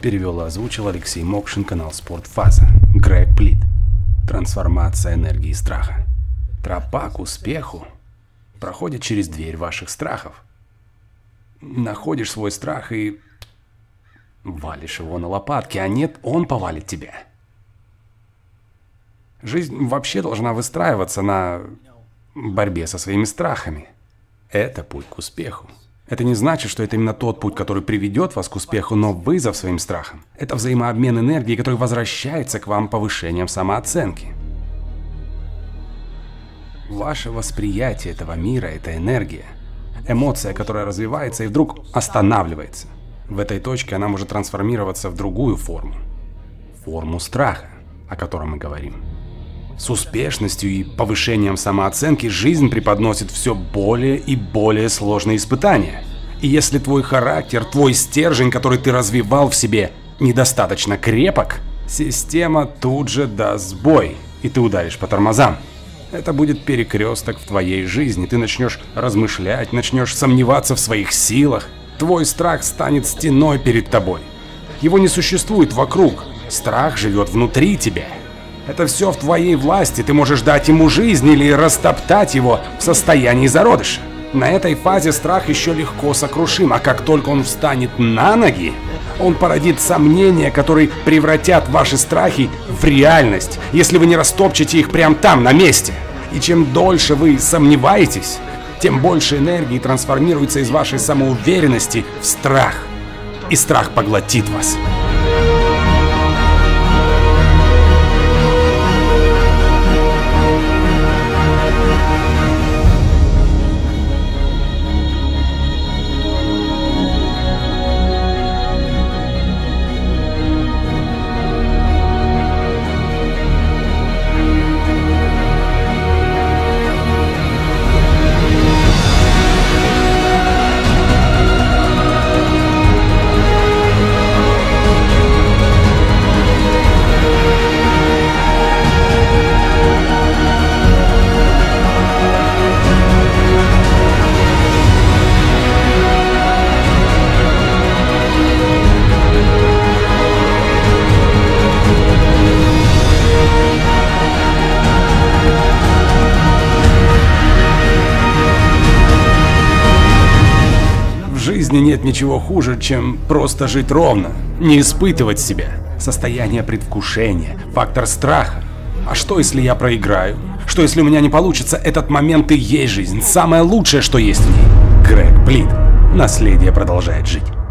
Перевел и озвучил Алексей Мокшин, канал Спортфаза. Грег Плит. Трансформация энергии страха. Тропа к успеху проходит через дверь ваших страхов. Находишь свой страх и валишь его на лопатки, а нет, он повалит тебя. Жизнь вообще должна выстраиваться на борьбе со своими страхами. Это путь к успеху. Это не значит, что это именно тот путь, который приведет вас к успеху, но вызов своим страхам. Это взаимообмен энергии, который возвращается к вам повышением самооценки. Ваше восприятие этого мира – это энергия. Эмоция, которая развивается и вдруг останавливается. В этой точке она может трансформироваться в другую форму. Форму страха, о котором мы говорим. С успешностью и повышением самооценки жизнь преподносит все более и более сложные испытания. И если твой характер, твой стержень, который ты развивал в себе, недостаточно крепок, система тут же даст сбой, и ты ударишь по тормозам. Это будет перекресток в твоей жизни. Ты начнешь размышлять, начнешь сомневаться в своих силах. Твой страх станет стеной перед тобой. Его не существует вокруг. Страх живет внутри тебя. Это все в твоей власти. Ты можешь дать ему жизнь или растоптать его в состоянии зародыша. На этой фазе страх еще легко сокрушим, а как только он встанет на ноги, он породит сомнения, которые превратят ваши страхи в реальность, если вы не растопчете их прямо там, на месте. И чем дольше вы сомневаетесь, тем больше энергии трансформируется из вашей самоуверенности в страх. И страх поглотит вас. В жизни нет ничего хуже, чем просто жить ровно, не испытывать себя. Состояние предвкушения, фактор страха. А что, если я проиграю? Что, если у меня не получится? Этот момент и есть жизнь, самое лучшее, что есть в ней. Грег Плит. Наследие продолжает жить.